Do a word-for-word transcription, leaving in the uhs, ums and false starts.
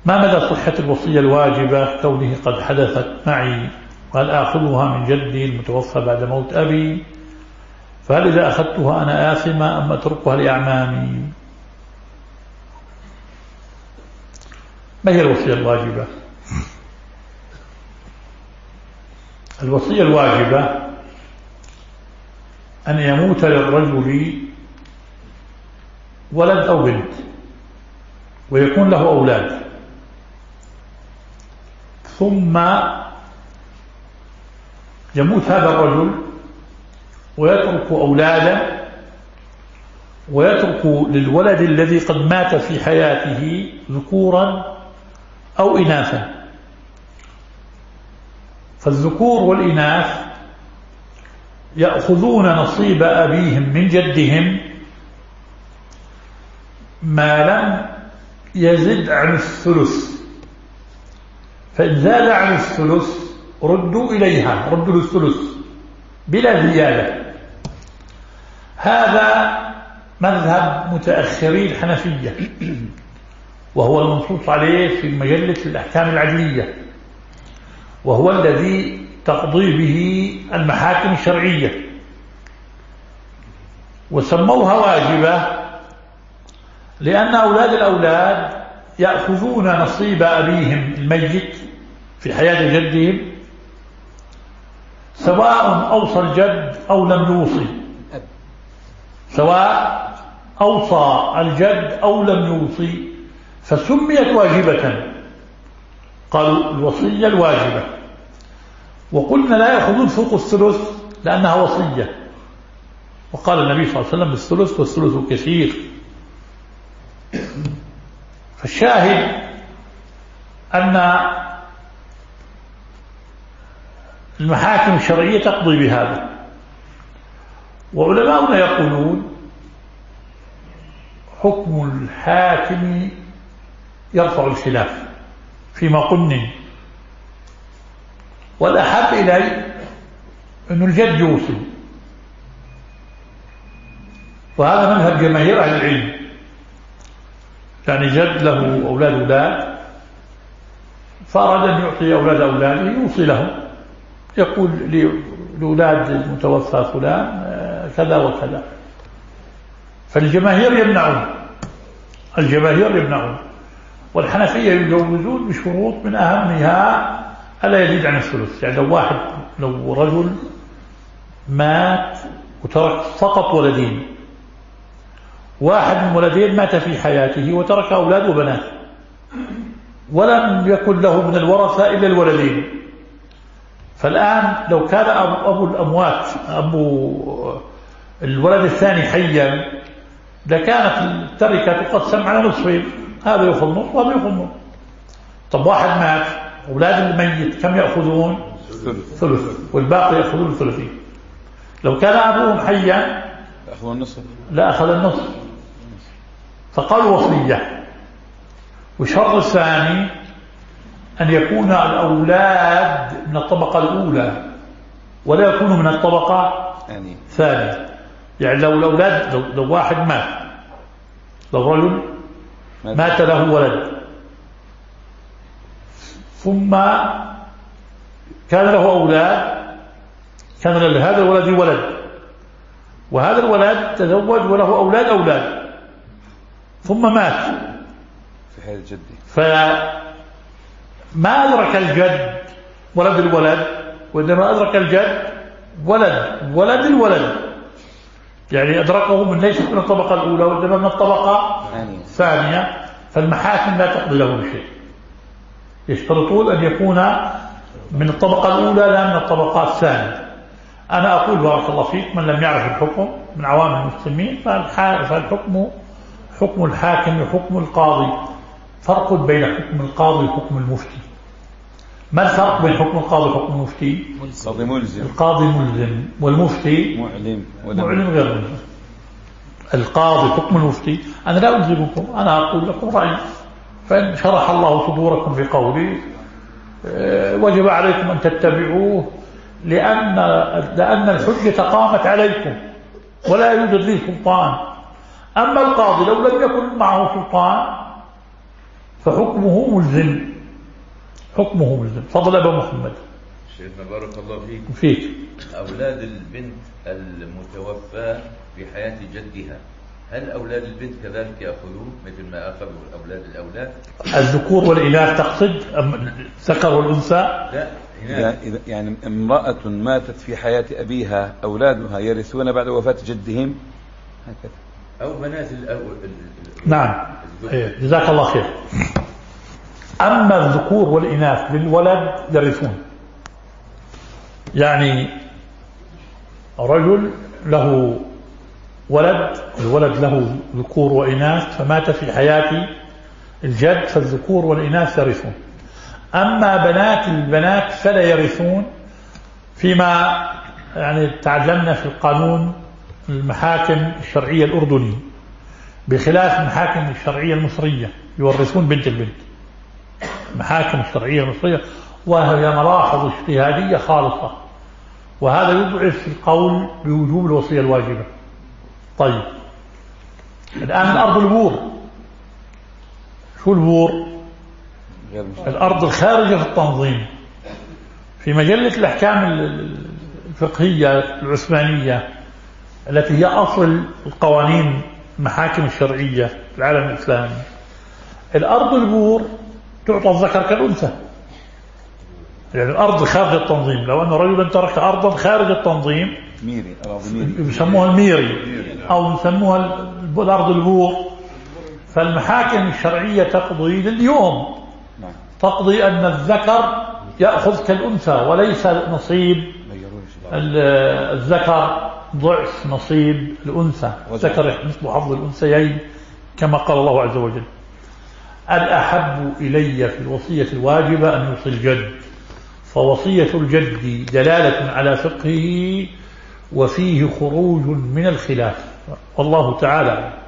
ما مدى صحة الوصية الواجبة كونه قد حدثت معي؟ وهل آخذها من جدي المتوفى بعد موت أبي؟ فهل إذا أخذتها أنا آثمة أم أتركها لأعمامي؟ ما هي الوصية الواجبة؟ الوصية الواجبة أن يموت للرجل ولد أو بنت ويكون له أولاد، ثم يموت هذا الرجل ويترك أولادا، ويترك للولد الذي قد مات في حياته ذكورا أو إناثا. فالذكور والإناث يأخذون نصيب أبيهم من جدهم ما لم يزد عن الثلث، فإن زاد عن الثلث ردوا إليها، ردوا للثلث بلا زيادة. هذا مذهب متأخري الحنفية، وهو المنصوص عليه في مجلة الأحكام العدلية، وهو الذي تقضي به المحاكم الشرعية، وسموها واجبة لأن أولاد الأولاد يأخذون نصيب أبيهم الميت في حياة جدهم، سواء أوصى الجد أو لم يوصي، سواء أوصى الجد أو لم يوصي، فسميت واجبة. قالوا الوصية الواجبة، وقلنا لا يأخذون فوق الثلث لأنها وصية، وقال النبي صلى الله عليه وسلم بالثلث والثلث كثير. فالشاهد أن المحاكم الشرعية تقضي بهذا، وعلماؤنا يقولون حكم الحاكم يرفع الخلاف فيما قلنا، والأحب إلي أن الجد يوصي، وهذا منهج جماهير أهل العلم. يعني جد له أولاد أولاد فأراد أن يعطي أولاد أولاده يوصي لهم، يقول لأولاد المتوفى فلان كذا وكذا. فالجماهير يمنعون، الجماهير يمنعون، والحنفية يجوزون بشروط من أهمها ألا يزيد عن الثلث. يعني لو واحد لو رجل مات وترك فقط ولدين، واحد من ولدين مات في حياته وترك أولاد وبنات، ولم يكن له من الورثة إلا الولدين، فالآن لو كان أبو الأموات أبو الولد الثاني حيا لكانت التركة تقسم على نصفين، هذا يأخذ نصف وهذا يأخذ نصف. طب واحد مات، أولاد الميت كم يأخذون؟ ثلث، والباقي يأخذون الثلثين. لو كان أبوهم حيا أخذ النصف، لا أخذ النصف. فقالوا وصية. والشرط الثاني أن يكون الأولاد من الطبقة الأولى ولا يكونوا من الطبقة الثانية. يعني لو الأولاد لو, لو واحد مات، لو رجل مات له ولد ثم كان له أولاد، كان لهذا الولد ولد، وهذا الولد تزوج وله أولاد أولاد ثم مات في حياة جدي، فما أدرك الجد ولد الولد، وإنما أدرك الجد ولد ولد الولد، يعني أدركه من ليس من الطبقة الأولى وإنما من الطبقة الثانية. فالمحاكم لا تقضي له بشيء، يشترطون أن يكون من الطبقة الأولى لا من الطبقة الثانية. أنا أقول بارك الله فيك، من لم يعرف الحكم من عوام المسلمين فالحكم حكم الحاكم وحكم القاضي، فرق بين حكم القاضي وحكم المفتي. ما الفرق بين حكم القاضي وحكم المفتي؟ القاضي ملزم، القاضي ملزم، والمفتي معلم معلم غير ملزم. القاضي حكم المفتي أنا لا ألزمكم، أنا أقول لكم رأيي، فإن شرح الله صدوركم بقولي وجب عليكم أن تتبعوه، لأن لأن الحجة قامت عليكم ولا يوجد لي سلطان. أما القاضي لو لم يكن معه سلطان فحكمه ملزم، حكمه ملزم. فضل أبا محمد. شيخنا بارك الله فيك. فيك. أولاد البنت المتوفى في حياة جدها، هل أولاد البنت كذلك يأخذون مثل ما أخذوا أولاد الأولاد؟ الذكور والإناث تقصد أم الذكر والأنثى؟ لا، إذا يعني امرأة ماتت في حياة أبيها أولادها يرثون بعد وفاة جدهم هكذا، أو بنات الأول. نعم، جزاك الله خير. أما الذكور والإناث للولد يرثون، يعني رجل له ولد، الولد له ذكور وإناث، فمات في حياة الجد، فالذكور والإناث يرثون. أما بنات البنات فلا يرثون، فيما يعني تعلمنا في القانون المحاكم الشرعية الأردني، بخلاف المحاكم الشرعية المصرية يورثون بنت البنت. المحاكم الشرعية المصرية وهي ملاحظ اجتهادية خالصة، وهذا يضعف القول بوجوب الوصية الواجبة. طيب الآن الأرض البور، شو البور؟ الأرض الخارجة في التنظيم. في مجلة الأحكام الفقهية العثمانية التي هي أصل القوانين المحاكم الشرعية في العالم الإسلامي، الأرض البور تعطى الذكر كالأنثى. يعني الأرض خارج التنظيم، لو أن رجلا ترك أرضا خارج التنظيم ميري، ميري. يسموها الميري أو يسموها الأرض البور. فالمحاكم الشرعية تقضي لليوم، تقضي أن الذكر يأخذ كالأنثى، وليس نصيب الذكر ضعف نصيب الأنثى، الذكر مثل حظ الأنثيين كما قال الله عز وجل. الأحب إلي في الوصية الواجبة أن يوصي الجد، فوصية الجد دلالة على فقهه وفيه خروج من الخلاف، والله تعالى